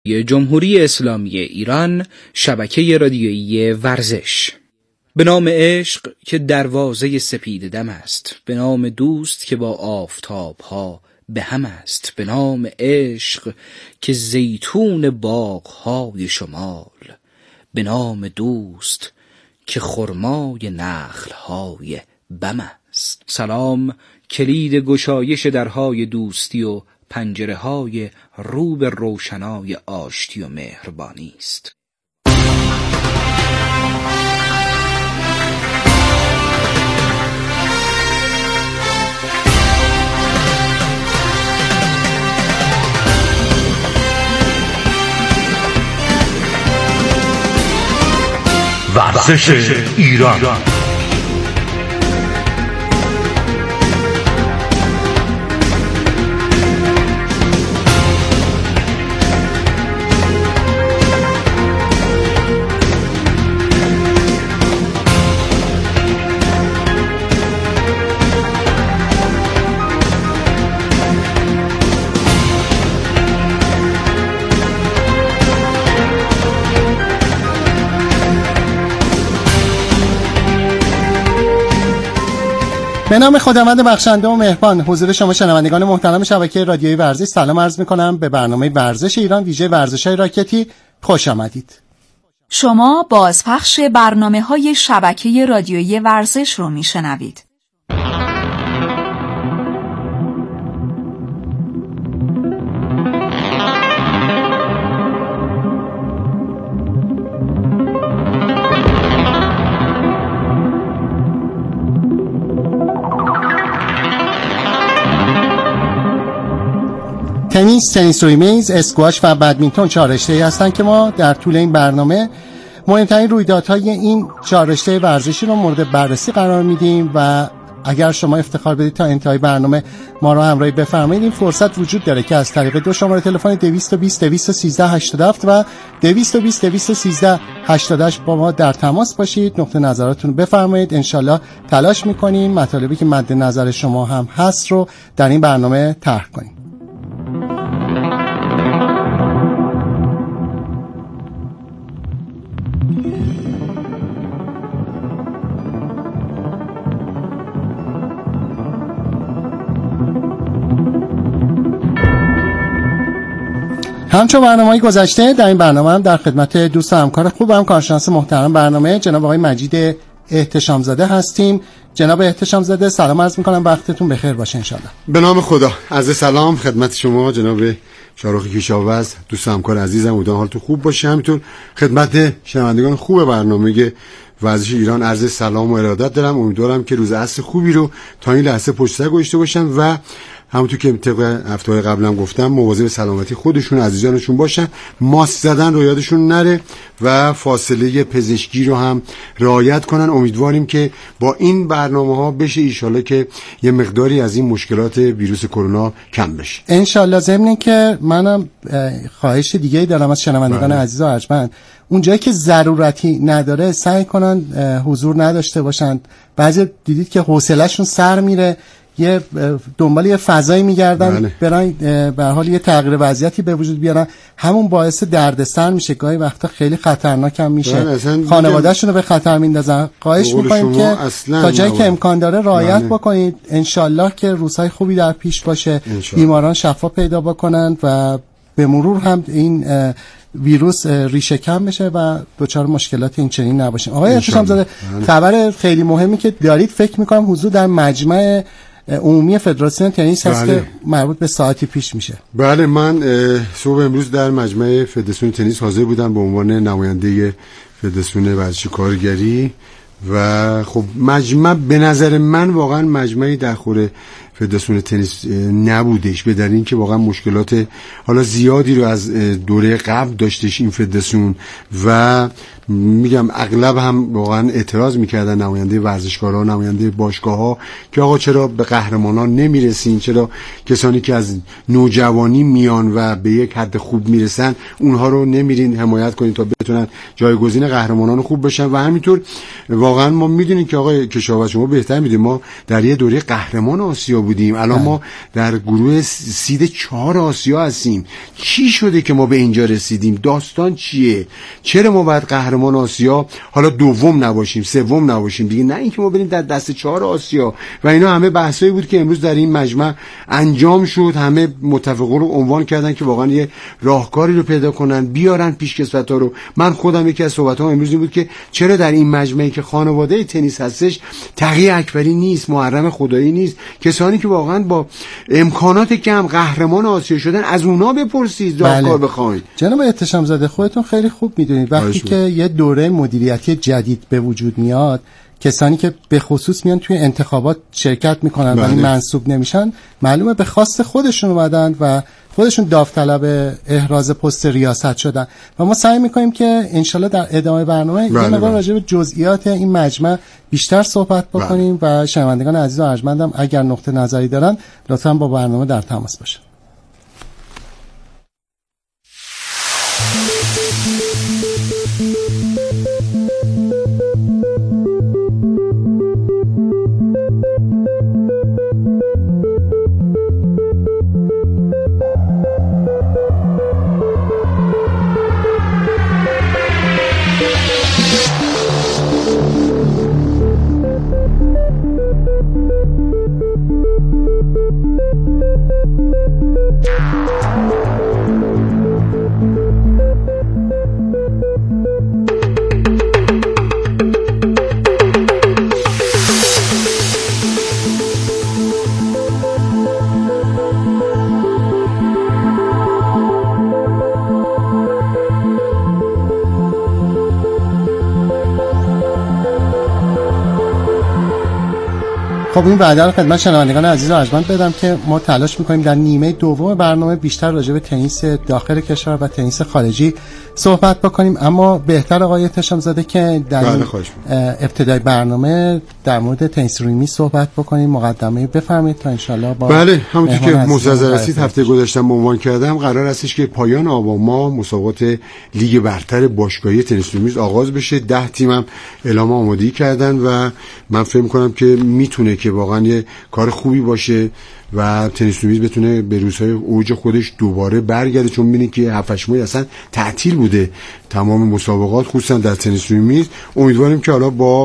جمهوری اسلامی ایران، شبکه رادیویی ورزش. به نام عشق که دروازه سپید دم است، به نام دوست که با آفتاب ها به هم است، به نام عشق که زیتون باغ های شمال، به نام دوست که خرمای نخل های بم است. سلام کلید گشایش درهای دوستی و پنجره های رو به روشنای آشتی و مهربانی است. ورزش ایران. به نام خداوند بخشنده و مهربان، حضور شما شنوندگان محترم شبکه رادیویی ورزش سلام عرض می‌کنم. به برنامه ورزش ایران ویژه ورزش‌های راکتی خوش آمدید. شما بازپخش برنامه‌های شبکه رادیویی ورزش رو میشنوید. تنیس روی میز، اسکواش و بدمینتون 4 رشته‌ای هستند که ما در طول این برنامه مهمترین رویدادهای این 4 رشته ورزشی رو مورد بررسی قرار میدیم و اگر شما افتخار بدید تا انتهای برنامه ما رو همراهی بفرمایید، این فرصت وجود داره که از طریق 2 شماره تلفن 220 213 87 و 220 213 88 با ما در تماس باشید، نقطه نظراتتون رو بفرمایید. انشالله تلاش میکنیم مطالبی که مد نظر شما هم هست رو در این برنامه طرح کنیم. همچون برنامه‌های گذشته در این برنامه هم در خدمت دوست و همکار خوبم کارشناس محترم برنامه جناب آقای مجید احتشام زاده هستیم. جناب احتشام زاده سلام عرض می‌کنم، وقتتون بخیر باشه انشالله. به نام خدا. عرض سلام خدمت شما جناب شاروخ کشاورز، دوست و همکار عزیزم، امیدوارم حالتون خوب باشه. همینطور خدمت شنوندگان خوب برنامه ورزش ایران عرض سلام و ارادت دارم. امیدوارم که روز عصر خوبی رو تا این لحظه پشت سر گذاشته باشن و همونطور که طبق هفته‌های قبلم گفتم مواظب سلامتی خودشون عزیزانشون باشن، ماسک زدن رو یادشون نره و فاصله پزشکی رو هم رعایت کنن. امیدواریم که با این برنامه‌ها بشه ایشالله که یه مقداری از این مشکلات ویروس کرونا کم بشه انشالله. ضمن که منم خواهش دیگه‌ای دارم از شنوندگان عزیز و ارجمند، اون جایی که ضرورتی نداره سعی کنن حضور نداشته باشن. بعضی دیدید که حوصله‌شون سر میره، یه دنبال یه فضایی میگردن برای به حال یه تغییر وضعیتی به وجود بیارن، همون باعث دردسر میشه، گاهی وقتا خیلی خطرناک هم میشه، خانواده‌شون رو به خطر میندازن. خواهش میکنیم که تا جایی که امکان داره رعایت بکنید. انشالله که روزهای خوبی در پیش باشه، بیماران شفا پیدا بکنن و به مرور هم این ویروس ریشه کم بشه و دچار مشکلات این چنین نباشیم. آقای احتشام زاده، خبر خیلی مهمی که دارید فکر میکنم حضور در مجمع عمومی فدراسیون تنیس هست که مربوط به ساعتی پیش میشه. بله، من صبح امروز در مجمع فدراسیون تنیس حاضر بودم به عنوان نماینده فدراسیون ورزش کارگری و خب مجمع به نظر من واقعا مجمعی در خور فدراسیون تنیس نبودش، به دلیل اینکه واقعا مشکلات حالا زیادی رو از دوره قبل داشتش این فدراسیون و میگم اغلب هم واقعا اعتراض میکردن نماینده ورزشکارا، نماینده باشگاه‌ها که آقا چرا به قهرمانان نمیرسین، چرا کسانی که از نوجوانی میان و به یک حد خوب میرسن اونها رو نمیرین حمایت کنین تا بتونن جایگزین قهرمانان خوب بشن. و همینطور واقعا ما میدونیم که آقای کشاورز شما بهتر میدونید ما در یه دوره قهرمان آسیا بودیم، الان ما در گروه سید 4 آسیا هستیم. چی شده که ما به اینجا رسیدیم؟ داستان چیه؟ چرا ما باید قهرمان آسیا حالا دوم نباشیم، سوم نباشیم دیگه؟ نه اینکه ما بریم در دست 4 آسیا. و اینا همه بحثایی بود که امروز در این مجمع انجام شد. همه متفقون رو عنوان کردن که واقعا یه راهکاری رو پیدا کنن، بیارن پیشکسوت‌ها رو. من خودم یکی از صحبت‌هام امروز این بود که چرا در این مجمعی که خانواده تنیس هستش تقی اکبری نیست، محرم خدایی نیست، کسانی که واقعا با امکانات کم قهرمان آسیا شدن، از اونا بپرسید راهکار بخواید. جناب احتشام زاده خودتون خیلی خوب میدونید وقتی که یه دوره مدیریتی جدید به وجود میاد، کسانی که به خصوص میان توی انتخابات شرکت میکنن ولی منصوب نمیشن، معلومه به خواست خودشون اومدن و خودشون داوطلب احراز پست ریاست شدن. و ما سعی میکنیم که انشالله در ادامه برنامه یه مقدار راجع به جزئیات این مجمع بیشتر صحبت بکنیم و شنوندگان عزیز و ارجمندم اگر نقطه نظری دارن لطفاً با برنامه در تماس باشن. خب این وعده رو خدمت شنوندگان عزیز و ارجمند بدم که ما تلاش میکنیم در نیمه دوم برنامه بیشتر راجع به تنیس داخل کشور و تنیس خارجی صحبت بکنیم، اما بهتر آقای احتشام زاده که در ابتدای برنامه در مورد تنیس رومی صحبت بکنیم. مقدمه بفرمایید تا انشالله با بله همونطور که منتظر هستید هفته گذشته عنوان کردم، قرار استش که پایان آبان ماه مسابقات لیگ برتر باشگاهی تنیس رومی آغاز بشه. 10 تیم هم اعلام آمادگی کردن و من فکر می‌کنم که میتونه که واقعا یه کار خوبی باشه و تنیس رومیز بتونه به روزهای اوج خودش دوباره برگرده، چون می‌بینید که 7-8 ماه اصلا تعطیل بوده تمام مسابقات خصوصا در تنیس رومیز. امیدواریم که حالا با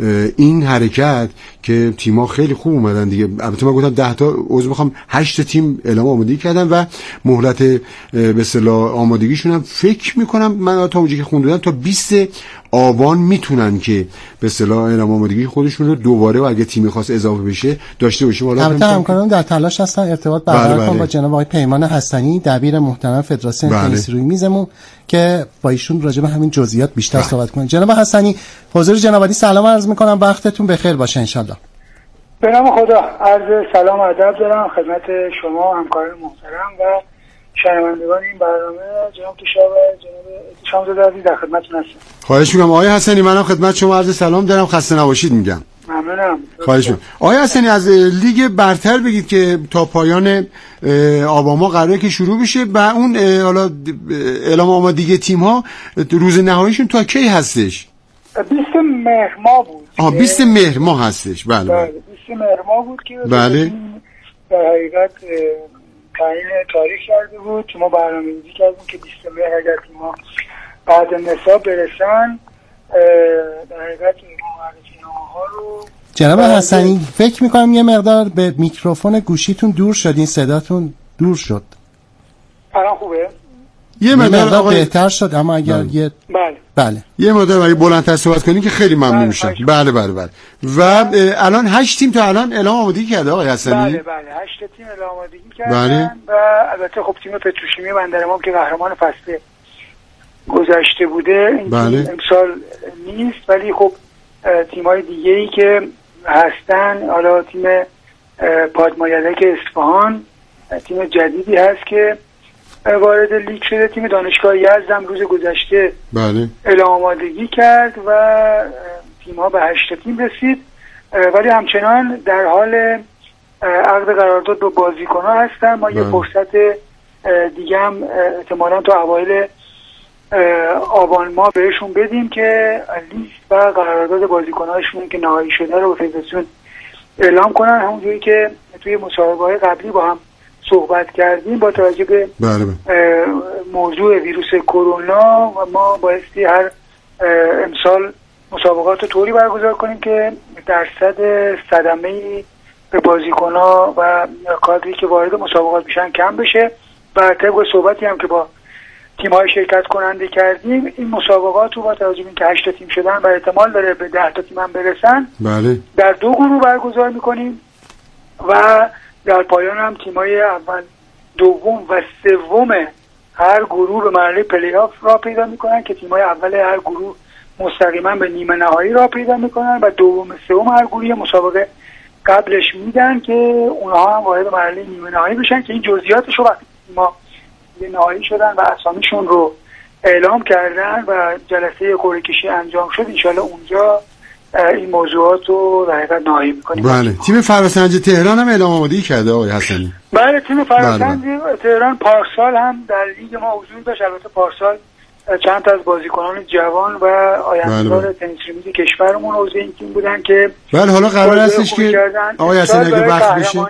این حرکت که تیم‌ها خیلی خوب اومدن دیگه، البته من گفتم 10 تا عضو می‌خوام 8 تیم اعلام آمادگی کردن و مهلت به اصطلاح آمادگیشون هم فکر می‌کنم من تا اونجایی که خوندم تا 20 آبان میتونن که به اصطلاح اعلام آمادگی خودشون رو دوباره و اگه تیمی خاص اضافه بشه داشته باشیم. حالا البته همکاران در تلاش هستن ارتباط برقرار کنن با جناب آقای پیمان حسنی دبیر محترم فدراسیون تنیس روی میزمون که با ایشون راجع به همین جزئیات بیشتر صحبت کنیم. جناب حسنی حضور جناب عالی سلام عرض میکنم، وقتتون بخیر باشه ان شاءالله. به نام خدا عرض سلام و ادب دارم خدمت شما همکاران محترم و شنوندگان این برنامه. جناب کشاورز و جناب احتشام زاده عزیز در خدمتتون هستم. خواهش می‌کنم آقای حسنی، منم خدمت شما عرض سلام دارم، خسته نباشید میگم. ممنونم. خواهش می‌کنم. آقای حسنی از لیگ برتر بگید که تا پایان آبان ماه قراره که شروع بشه و اون حالا اعلام آمادگی تیم‌ها روز نهاییشون تا کی هستش؟ 20 مهر ماه بود. 20 مهر ماه هستش. بله. 20 مهر ماه بود که بله. در حقیقت تعیین تاریخ کرده بود که ما برنامه‌ریزی کردیم که 20 مهر اگر تیم‌ها بعد نصاب برسن در حقیقت معرفی‌نامه‌ها رو. جناب حسنی فکر می‌کنم یه مقدار به میکروفون گوشیتون دور شدین، صداتون دور شد. الان خوبه؟ یه مقدار بهتر شد اما اگر بله یه مقدار اگه بلندتر صحبت کنین که خیلی ممنون میشم. بله و الان 8 تیم تا الان اعلام آمادگی کرده آقای حسنی؟ بله 8 تیم اعلام آمادگی کردن و البته خب تیم پتروشیمی بندرمام که قهرمان فصل گذشته بوده امسال نیست، ولی خب تیم‌های دیگه‌ای که هستن، حالا تیم پادمایدک اصفهان تیم جدیدی هست که وارد لیگ شده، تیم دانشگاه یزد هم روز گذشته اعلام آمادگی کرد و تیم‌ها به 8 تیم رسید، ولی همچنان در حال عقد قرارداد با بازیکن‌ها هستن. ما یه فرصت دیگه هم احتمالاً تا اوایل آبان ماه بهشون بدیم که لیست و قرارداد بازیکن‌هاشون که نهایی شده رو به فدراسیون اعلام کنن. همونجوری که توی مسابقه‌های قبلی با هم صحبت کردیم، با توجه به موضوع ویروس کرونا و ما بایستی هر امسال مسابقات رو طوری برگزار کنیم که درصد صدمه‌ای به بازیکن‌ها و کادری که وارد مسابقات میشن کم بشه. و طبق صحبتی هم که با تیم‌های شرکت کننده کردیم، این مسابقات رو با توجه به اینکه 8 تا تیم شدن و احتمال داره به 10 تا تیم هم برسن، بله، در 2 گروه برگزار میکنیم و در پایان هم تیم‌های اول، دوم و سوم هر گروه به مرحله پلی آف راه پیدا میکنن که تیم‌های اول هر گروه مستقیما به نیمه نهایی راه پیدا میکنن و دوم سوم هر گروه مسابقه قبلش میدن که اونها هم وارد مرحله نیمه نهایی بشن که این جزئیاتش رو وقتی ما نهایی شدن و اسامیشون رو اعلام کردن و جلسه قرعه کشی انجام شد، انشالله اونجا این موضوعات رو در حقیقت نهایی میکنیم. بله. تیم فراسنج تهران هم اعلام آمادگی کرده آقای حسنی. بله، تیم فراسنج تهران پارسال هم در لیگ ما حضور داشت. البته پارسال چند تا از بازیکنان جوان و آینده‌دار تنیس ریمیز کشورمون عضو این تیم بودن که بله حالا قرار هستش که آقای حسنی اگه وقت بشه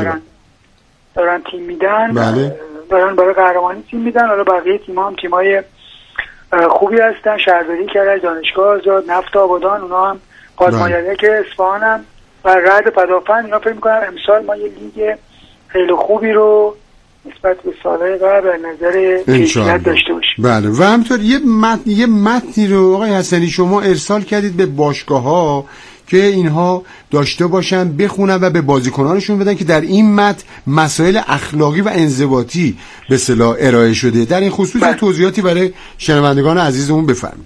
دارن تیم میدن. بله. دارن برای قهرمانی تیم میدن. حالا بقیه تیم‌ها هم تیم‌های خوبی هستن. شهرداری کرج، دانشگاه آزاد، نفت آبادان، اونا هم پادمایلک اصفهان هم و رعد پدافند. اینا فکر می‌کنم امسال ما یه لیگ خیلی خوبی رو نسبت به سال‌های قبل از نظر کیفیت داشته باشیم. بله. و همینطور یه متنی رو آقای حسنی شما ارسال کردید به باشگاه‌ها که اینها داشته باشن، بخونن و به بازیکنانشون بدن که در این متن مسائل اخلاقی و انضباطی به اصطلاح ارائه شده. در این خصوص توضیحاتی برای شنوندگان عزیزمون بفرمایید.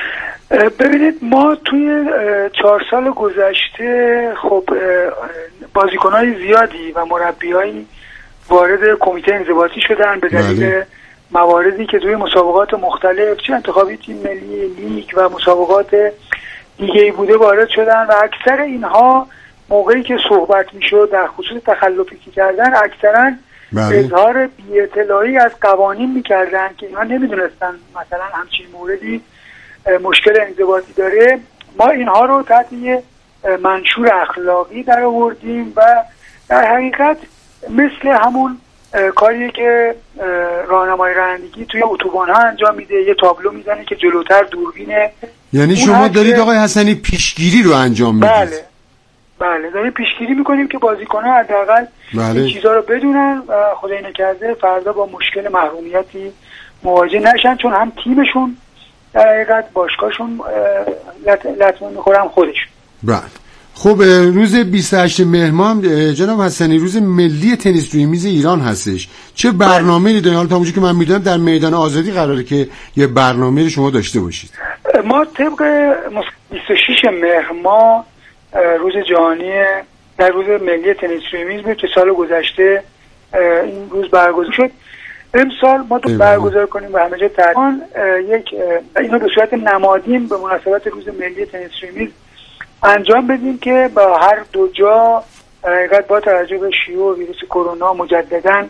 ببینید، ما توی 4 سال گذشته خب بازیکنای زیادی و مربیایی وارد کمیته انضباطی شدن به دلیل مواردی که توی مسابقات مختلف، چه انتخابی تیم ملی، لیگ و مسابقات دیگه‌ای بوده وارد شدن و اکثر اینها موقعی که صحبت میشد در خصوص تخلفی که کردن، اکثرا اظهار بی‌اطلاعی از قوانین میکردن که اینها نمیدونستن مثلا همچین موردی مشکل انضباطی داره. ما اینها رو تحت یه منشور اخلاقی در آوردیم و در حقیقت مثل همون کاریه که راهنمای رانندگی توی اتوبان ها انجام میده، یه تابلو میزنه که جلوتر دوربینه. یعنی شما دارید آقای حسنی پیشگیری رو انجام میدید؟ بله داریم پیشگیری میکنیم که بازیکن‌ها حداقل این چیزا رو بدونن و خدای نکرده فردا با مشکل محرومیتی مواجه نشن، چون هم تیمشون در حقیقت باشگاهشون لطمه میخورن خودشون. بله. خب روز 28 مهر ماه جناب حسنی روز ملی تنیس روی میز ایران هستش. چه برنامه‌ای دارین؟ حالا تا اونجایی که من میدونم در میدان آزادی قراره که یه برنامه‌ای شما داشته باشید. ما طبق 26 مهر ماه روز جهانی در روز ملی تنیس روی میز بود که سال گذشته این روز برگزار شد. امسال ما تو برگزار کنیم و همه جا تقریبا اینو به صورت نمادین به مناسبت روز ملی تنیس روی میز انجام بدیم که با هر دو جا حقیقت با توجه به شیوع ویروس کرونا مجددا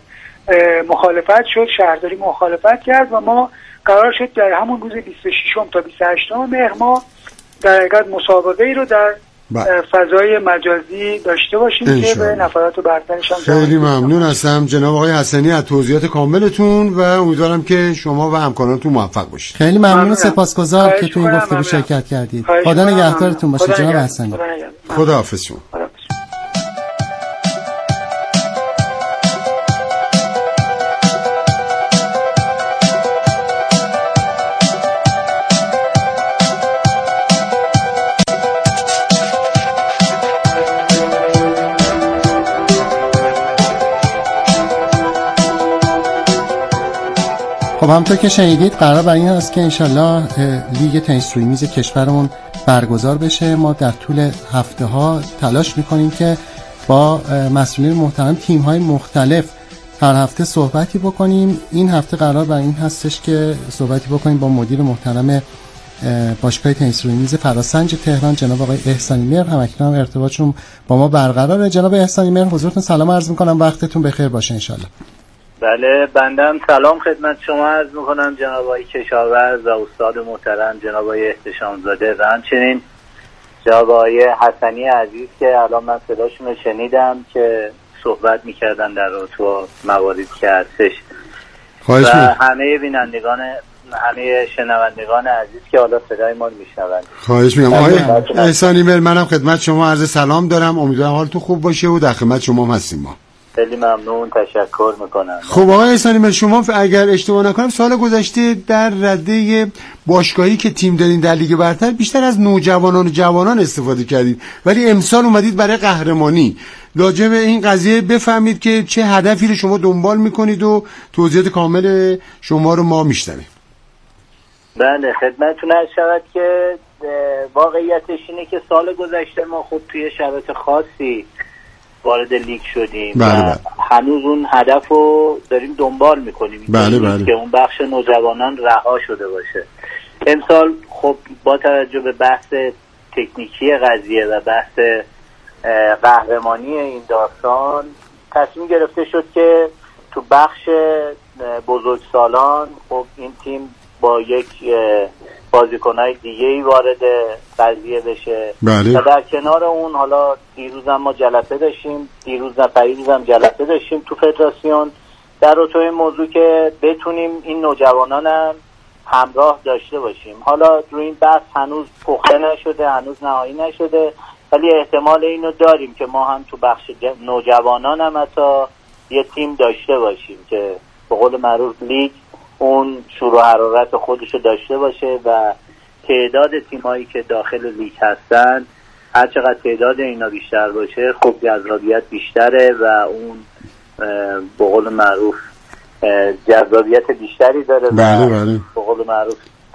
مخالفت شد، شهرداری مخالفت کرد و ما قرار شد در همون روز 26 تا 28 مهر ماه در حقیقت مسابقه ای رو در فضای مجازی داشته باشیم که به نفرات برترش هم خیلی ممنون هستم جناب آقای حسنی از توضیحات کاملتون و امیدوارم که شما و همکارانتون موفق باشید. خیلی ممنون و سپاسگزار که توی این گفتگو شرکت کردید. خدا نگهدارتون باشه جناب حسنی. خدا حافظ شما. خب همونطور که شنیدید قرار بر این هست که انشالله لیگ تنیس روی میز کشورمون برگزار بشه. ما در طول هفته ها تلاش میکنیم که با مسئولین محترم تیم های مختلف هر هفته صحبتی بکنیم. این هفته قرار بر این هستش که صحبتی بکنیم با مدیر محترم باشگاه تنیس روی میز فراسنج تهران جناب آقای احسانی مهر. همکنون ارتباطشون با ما برقراره. جناب احسانی مهر حضورتون سلام عرض میکنم، وقتتون بخیر باشه انشالله. بله بندم سلام خدمت شما عرض میکنم جناب آقای کشاورز و استاد محترم جناب آقای احتشامزاده و همچنین جناب آقای حسنی عزیز که الان من صداشون رو شنیدم که صحبت میکردن در رابطه مواردی که هستش و همه بینندگان، همه شنوندگان عزیز که حالا صدای ما رو میشنوند. خواهش میکنم. آقای احسانی مهر، منم خدمت شما عرض سلام دارم. امیدوارم حالتون خوب باشه و در خدمت شما هم هستیم. ما خیلی ممنون، تشکر میکنم. خب آقای احسانی مهر، شما اگر اشتباه نکنم سال گذشته در رده باشگاهی که تیم دارین در لیگ برتر بیشتر از نوجوانان و جوانان استفاده کردید، ولی امسال اومدید برای قهرمانی. راجع به این قضیه بفهمید که چه هدفی رو شما دنبال میکنید و توضیحات کامل شما رو ما میشنویم. بله، خدمتتون عرض شود که واقعیتش اینه که سال گذشته ما خود توی شرایط خاصی وارد لیگ شدیم. بله. و هنوز اون هدف رو داریم دنبال میکنیم. بله. که اون بخش نوجوانان رها شده باشه. امسال خب با توجه به بحث تکنیکی قضیه و بحث قهرمانی این داستان تصمیم گرفته شد که تو بخش بزرگسالان خب این تیم با یک بازیکنای دیگه‌ای وارد قضیه بشه. بله. و در کنار اون حالا دیروز هم ما جلسه داشتیم، پریروز هم جلسه داشتیم تو فدراسیون در رابطه این موضوع که بتونیم این نوجوانان هم همراه داشته باشیم. حالا روی این بحث هنوز پخته نشده، هنوز نهایی نشده، ولی احتمال اینو داریم که ما هم تو بخش نوجوانان هم حتی یه تیم داشته باشیم که به قول معروف لیگ اون شروع حرارت خودشو داشته باشه و تعداد تیمایی که داخل لیگ هستن هر چقدر تعداد اینا بیشتر باشه خب جذابیت بیشتره و اون به قول معروف جذابیت بیشتری داره. بله. به قول معروف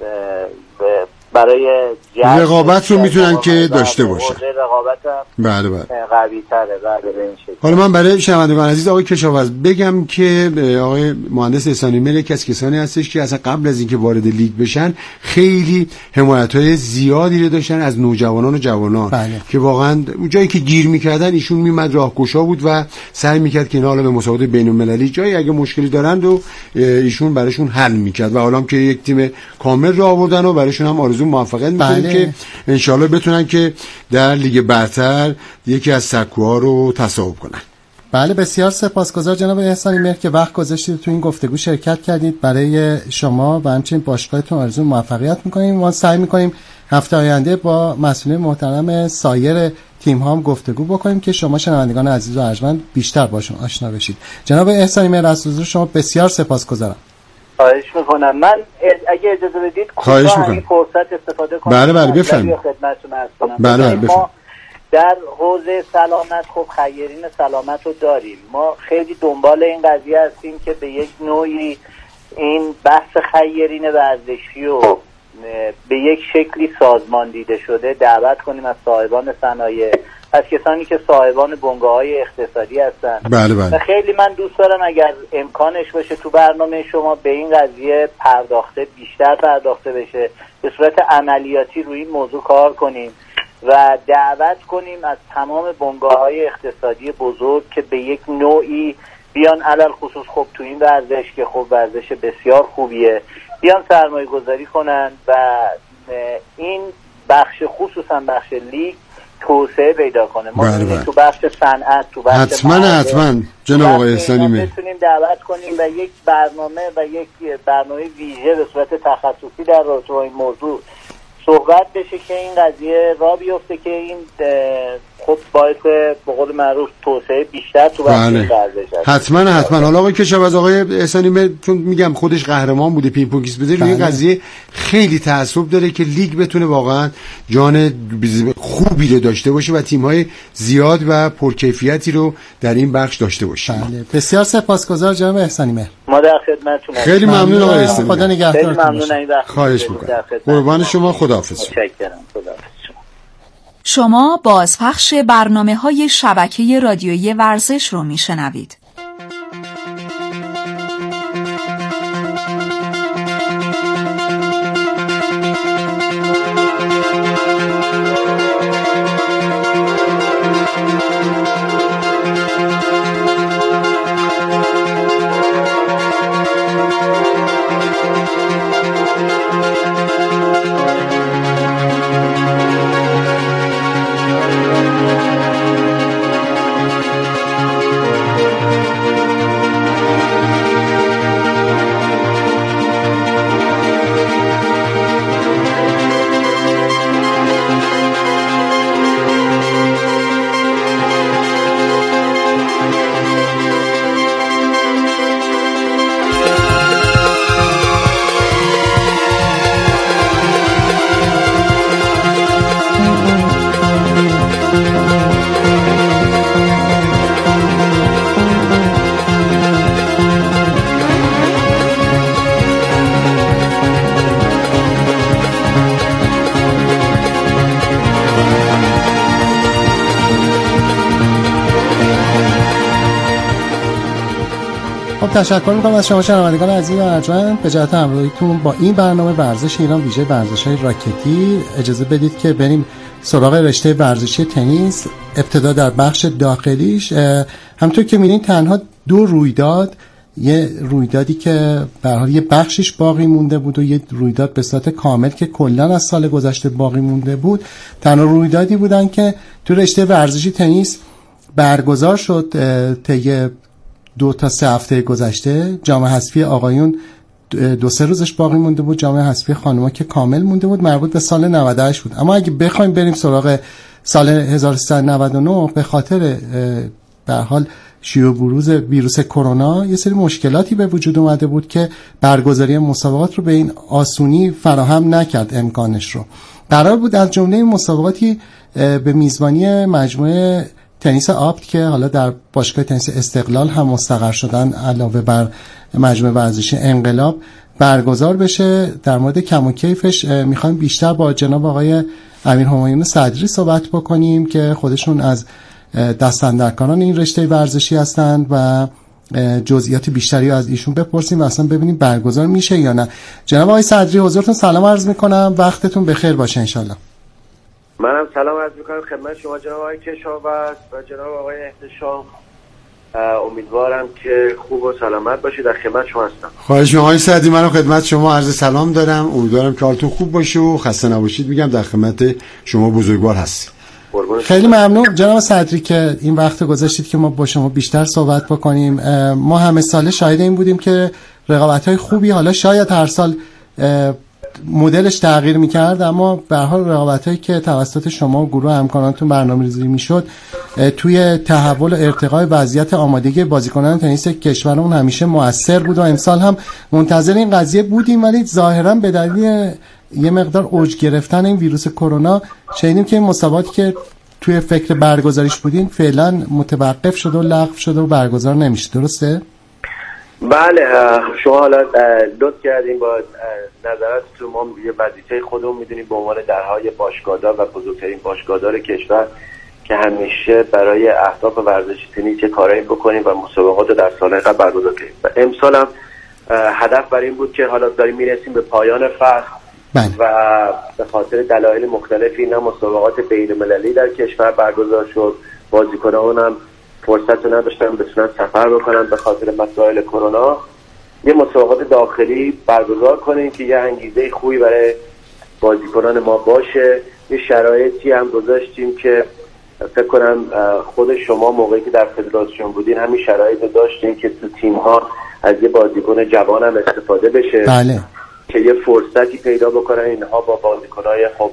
برای رقابت رو میتونن که داشته باشن. رقابت بله قوی تره. بله به این شکل. حالا من برای شنوندگان عزیز آقای کشاورز بگم که آقای مهندس احسانی مهر یکی از کسانی هستش که اصلا قبل از اینکه وارد لیگ بشن خیلی حمایت‌های زیادی رو داشتن از نوجوانان و جوانان. بله. که واقعا جایی که گیر میکردن ایشون میمد راهگشا بود و سعی میکرد که اینا حالا به مسابقات بین‌المللی جایی اگه مشکلی دارن و ایشون براشون حل میکرد و حالا که یک تیم کامل رو آوردن و براشون هم آرزو موفقیت میکنیم. بله. که انشالله بتونن که در لیگ برتر یکی از سکوها رو تصاحب کنن. بله، بسیار سپاسگزار جناب احسانی مهر که وقت گذاشتید تو این گفتگو شرکت کردید. برای شما و همچنین باشگاهتون آرزو موفقیت میکنیم. ما سعی میکنیم هفته آینده با مسئولین محترم سایر تیم ها هم گفتگو بکنیم که شما شنوندگان عزیز و ارجمند بیشتر باشون آشنا بشید. جناب احسانی مهر از حضور شما بسیار سپاسگزارم. خواهش میکنم. من اگه اجازه بدید کوتاه این فرصت استفاده کنم. بله بفرمایید. خدمتتون عرض کنم. بله ما در حوزه سلامت خب خیرین سلامت رو داریم. ما خیلی دنبال این قضیه هستیم که به یک نوعی این بحث خیرین ورزشی رو به یک شکلی سازمان دیده شده دعوت کنیم از صاحبان صنایع، از کسانی که صاحبان بنگاه‌های اقتصادی هستن. بله. و خیلی من دوست دارم اگر امکانش باشه تو برنامه شما به این قضیه بیشتر پرداخته بشه، به صورت عملیاتی روی این موضوع کار کنیم و دعوت کنیم از تمام بنگاه‌های اقتصادی بزرگ که به یک نوعی بیان علل خصوص خب تو این ورزش که خب ورزش بسیار خوبیه بیان سرمایه گذاری کنن و این بخش خصوصا بخش لیگ توسعه پیدا کنه. ما تو بخش صنعت، تو بخش حتما جناب آقای احسانی مهر بتونیم دعوت کنیم و یک برنامه ویژه به صورت تخصصی در رابطه با این موضوع صحبت بشه که این قضیه راه بیفته که این خب باعث به قول معروف توسعه بیشتر تو بخش ورزش. حتما. حالا آقای کشاورز آقای احسانی مهر چون میگم خودش قهرمان بوده پینگ پونگیست بده روی این قضیه خیلی تعصب داره که لیگ بتونه واقعا جان خوبی رو داشته باشه و تیم‌های زیاد و پرکیفیتی رو در این بخش داشته باشه. بله بسیار سپاسگزار جناب احسانی مهر. ما در خدمتتون هستیم. خیلی ممنون آقای احسانی مهر. خدا نگهدارتون. خیلی ممنون. خواهش می‌کنم. قربان شما. خداحافظ. متشکرم. خداحافظ. شما بازپخش برنامه‌های شبکه رادیویی ورزش رو میشنوید. تشکر میکنم از شما شنوندگان عزیز و ارجمند به جهت همراهیتون با این برنامه ورزش ایران ویژه ورزش‌های راکتی. اجازه بدید که بریم سراغ رشته ورزشی تنیس. ابتدا در بخش داخلیش همونطور که می‌بینید تنها 2 رویداد، یه رویدادی که به هر حال یه بخشش باقی مونده بود و یه رویداد به صورت کامل که کلا از سال گذشته باقی مونده بود، تنها رویدادی بودن که تو رشته ورزشی تنیس برگزار شد طی 2 تا 3 هفته گذشته. جام حذفی آقایون 2-3 روزش باقی مونده بود، جام حذفی خانم‌ها که کامل مونده بود، مربوط به سال 98 بود. اما اگه بخوایم بریم سراغ سال 1399 به خاطر به هر حال شیوع بروز ویروس کرونا یه سری مشکلاتی به وجود اومده بود که برگزاری مسابقات رو به این آسونی فراهم نکرد امکانش رو. قرار بود از جمله مسابقاتی به میزبانی مجموعه تنیس آپت که حالا در باشگاه تنیس استقلال هم مستقر شدن علاوه بر مجموعه ورزشی انقلاب برگزار بشه. در مورد کم و کیفش میخوایم بیشتر با جناب آقای امیر همایون صدری صحبت بکنیم که خودشون از دستاندرکاران این رشته ورزشی هستند و جزئیات بیشتری از ایشون بپرسیم و اصلا ببینیم برگزار میشه یا نه. جناب آقای صدری حضورتون سلام عرض میکنم، وقتتون بخیر باشه انشالله. منم سلام عرض میکنم خدمت شما جناب آقای کشاورز و جناب آقای احتشام. امیدوارم که خوب و سلامت باشید. در خدمت شما هستم. خواهش می‌کنم آقای صدری، منم خدمت شما عرض سلام دارم. امیدوارم که حالتون خوب باشه و خسته نباشید. میگم در خدمت شما بزرگوار هستیم. خیلی ممنون جناب صدری که این وقت گذاشتید که ما با شما بیشتر صحبت بکنیم. ما همه ساله شاهد این بودیم که رقابت‌های خوبی، حالا شاید هر سال مدلش تغییر میکرد، اما به هر حال رقابتایی که توسط شما و گروه همکارانتون برنامه‌ریزی میشد توی تحول و ارتقای وضعیت آمادگی بازیکنان تنیس کشورمون همیشه مؤثر بود و امسال هم منتظر این قضیه بودیم، ولی ظاهرا به دلیل یه مقدار اوج گرفتن این ویروس کرونا شنیدیم که این مسابقاتی که توی فکر برگزاریش بودین فعلا متوقف شده و لغو شده و برگزار نمیشه، درسته؟ بله، شما حالا لطف کردیم با نظراتتون. ما یه وظیفه خودمون میدونیم به عنوان درهای باشگاهدار و بزرگترین باشگاهدار کشور که همیشه برای اهداف ورزشی تنیس چه کارایی بکنیم و مسابقات رو در سال‌های قبل برگزار کنیم. و امسال هم هدف برای این بود که حالا داریم میرسیم به پایان فصل و به خاطر دلایل مختلفی اینا مسابقات بین‌المللی در کشور برگزار شد. بازیکنان هم فرصت رو نداشتن بتونن سفر بکنن به خاطر مسائل کرونا. یه مسابقات داخلی برگزار کنیم که یه انگیزه خوبی برای بازیکنان ما باشه. یه شرایطی هم گذاشتیم که فکر کنم خود شما موقعی که در فدراسیون بودین همین شرایط رو داشتین که تو تیم‌ها از یه بازیکن جوان هم استفاده بشه. بله. که یه فرصتی پیدا بکنن اینها با بازیکن‌های خب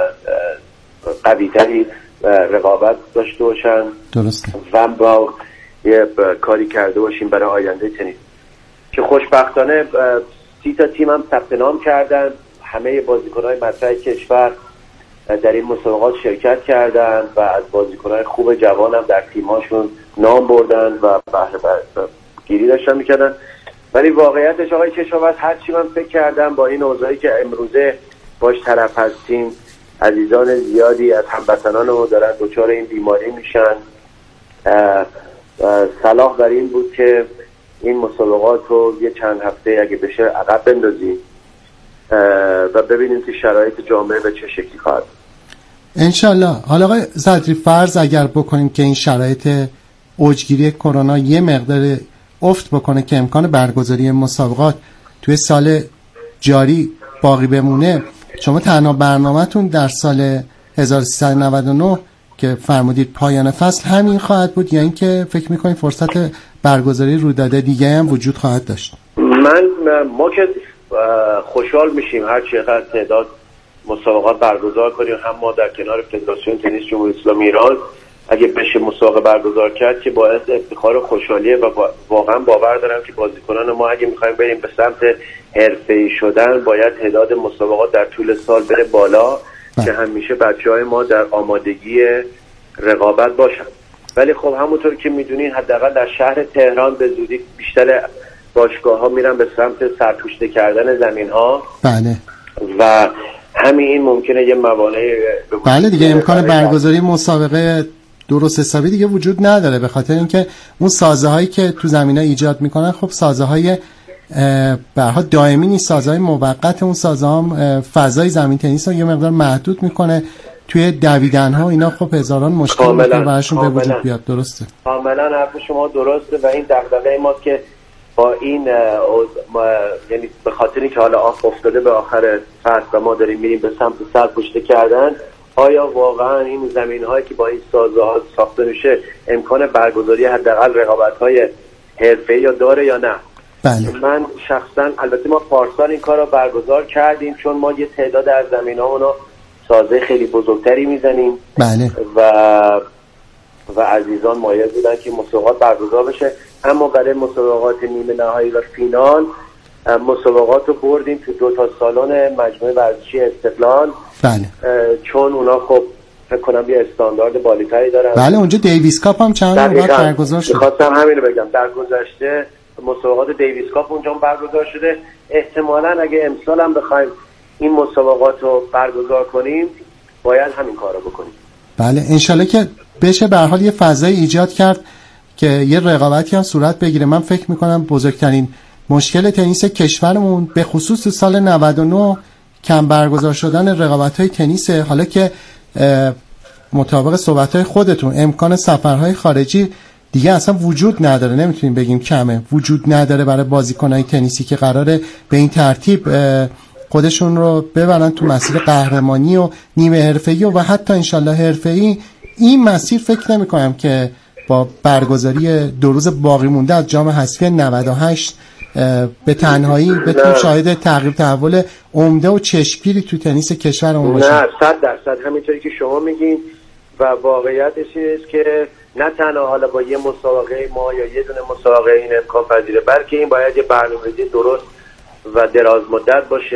قوی‌تری رقابت داشته باشن. درسته. و با یه کاری کرده باشیم برای آینده تنیس که خوشبختانه 30 تا تیم هم ثبت نام کردن. همه بازیکن‌های مطرح کشور در این مسابقات شرکت کردن و از بازیکن‌های خوب جوان هم در تیم‌هاشون نام بردن و بهره گیری داشتن می‌کردن. ولی واقعیتش آقای کشاورز هرچی من فکر کردم با این اوضاعی که امروزه باش طرف هستیم، عزیزان زیادی از هموطنانمون دارن دچار این بیماری میشن، صلاح بر این بود که این مسابقات رو یه چند هفته اگه بشه عقب بندازیم و ببینیم که شرایط جامعه به چه شکلی خواهد. انشالله. حالا آقای صدری فرض اگر بکنیم که این شرایط اوجگیری کرونا یه مقدار افت بکنه که امکان برگزاری مسابقات توی سال جاری باقی بمونه، شما تنها برنامه‌تون در سال 1399 که فرمودید پایان فصل همین خواهد بود یا اینکه فکر می‌کنید فرصت برگزاری رویداد دیگه هم وجود خواهد داشت؟ ما که خوشحال میشیم هر چقدر تعداد مسابقات برگزار کنیم. هم ما در کنار فدراسیون تنیس جمهوری اسلامی ایران اگه بشه مسابقه برگزار کرد که باعث افتخار و خوشحالیه و واقعا باور دارم که بازیکنان ما اگه می‌خوایم بریم به سمت حرفه‌ای شدن باید تعداد مسابقات در طول سال بره بالا که همیشه بچه‌های ما در آمادگی رقابت باشن. ولی خب همونطور که می‌دونین حداقل در شهر تهران به زودی بیشتر باشگاه‌ها میرن به سمت سرپوشیده کردن زمین‌ها. بله. و همین این ممکنه یه موانع بله دیگه امکان برگزاری مسابقه درست حسابی دیگه وجود نداره، به خاطر اینکه اون سازه هایی که تو زمینه ایجاد میکنن خب سازه های به هر حال دائمی نیست، سازه های موقت. اون سازه ها فضای زمین تنیس رو یه مقدار محدود میکنه، توی دویدن ها اینا خب هزاران مشکل میتونه براشون به وجود بیاد. درسته، کاملا حرف شما درسته و این دغدغه ماست که با این یعنی به خاطر اینکه حالا آخ افتاده به آخر فصل و ما داریم میریم به سمت سرپوشته کردن، آیا واقعا این زمین هایی که با این سازه ها ساخته میشه امکان برگزاری حداقل رقابت های حرفه‌ای یا داره یا نه؟ بله. من شخصا البته ما پارسال این کار رو برگزار کردیم، چون ما یه تعداد از زمین ها اونو سازه خیلی بزرگتری میزنیم. بله. و عزیزان مایل بودن که مسابقات برگزار بشه، اما برای مسابقات نیمه نهایی و فینال مسابقات رو بردیم تو 2 سالن مجموعه ورزشی استقلال. بله. چون اونا خب فکر کنم یه استاندارد بالاتری دارن. بله، اونجا دیویس کاپ هم چند بار برگزار شد. خواستم همین رو بگم، در گذشته مسابقات دیویس کاپ اونجا برگزار شده. احتمالاً اگه امسال هم بخوایم این مسابقات رو برگزار کنیم باید همین کار رو بکنیم. بله، انشالله که بشه به هر حال یه فضای ایجاد کرد که یه رقابتی هم صورت بگیره. من فکر میکنم بزرگترین مشکل تنیس کشورمون به خصوص تو سال 99 کم برگزار شدن رقابت‌های تنیس. حالا که مطابق صحبت‌های خودتون امکان سفرهای خارجی دیگه اصلا وجود نداره، نمیتونیم بگیم کمه، وجود نداره برای بازیکن‌های تنیسی که قراره به این ترتیب خودشون رو ببرن تو مسیر قهرمانی و نیمه حرفه‌ای و حتی انشالله حرفه‌ای. این مسیر فکر نمی‌کنم که با برگزاری 2 روز باقی مونده از جام حذفی 98 به تنهایی بتونیم شاهد تغییر تحول عمده و چشمگیری تو تنیس کشورمون باشیم. نه 100% همینطوری که شما میگین و واقعیتش اینه که نه تنها حالا با یه مسابقه ما یا یه دونه مسابقه این امکان پذیره، بلکه این باید یه برنامه‌ریزی درست و دراز مدت باشه.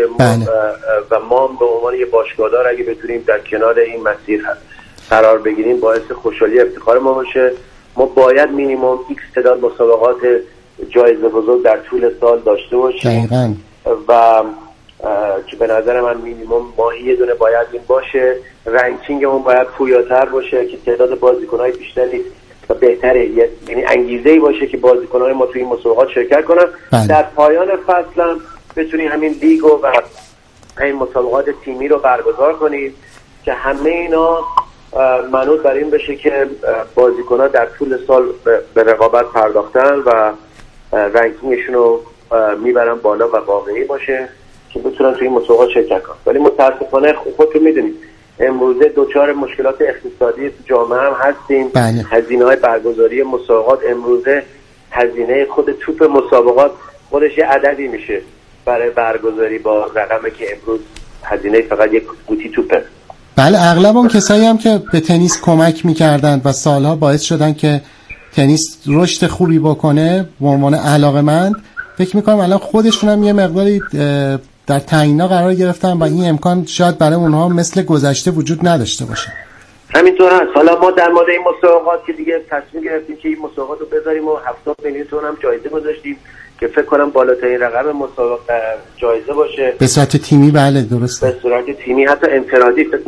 و ما به عنوان یه باشگاهدار اگه بتونیم در کنار این مسیر قرار بگیریم باعث خوشحالی افتخار ما باشه. ما باید مینیمم ایکس تعداد مسابقات جایزه بزرگ در طول سال داشته باشیم. دقیقاً. و که به نظر من مینیمم ماهی یه دونه باید این باشه. رنکینگ اون باید پویاتر باشه که تعداد بازیکن‌های بیشتری و بهتره، یعنی انگیزه‌ای باشه که بازیکن‌های ما توی این مسابقات شرکت کنن. بله. در پایان فصل هم بتونیم همین لیگ و این مسابقات تیمی رو برگزار کنیم که همه اینا منوط بر این بشه که بازیکن‌ها در طول سال به رقابت پرداختن و رنکینگشون رو میبرن بالا و واقعی باشه که بتونن توی این مسابقات شرکت کنن. ولی متاسفانه خودتون میدونید امروزه دوچار مشکلات اقتصادی تو جامعه هم هستیم. بله. هزینه‌های برگزاری مسابقات امروزه، هزینه خود توپ مسابقات خودش یه عددی میشه برای برگزاری با رقمی که امروز هزینه فقط یک قوطی توپه. بله، اغلب اون کسایی هم که به تنیس کمک میکردن و سالها باعث شدن که تنیس رشد خوبی بکنه به عنوان علاقه‌مند، فکر میکنم الان خودشون هم یه مقداری در تعیینا قرار گرفتن و این امکان شاید برای اونها مثل گذشته وجود نداشته باشه. همینطور هست. حالا ما در مورد این مسابقات که دیگه تصمیم گرفتیم که این مسابقات رو بذاریم و 70 میلیون تومان هم جایزه گذاشتیم که فکر کنم بالاترین رقم مسابقه جایزه باشه به صورت تیمی. بله درسته، به صورت تیمی، حتی انفرادی فکر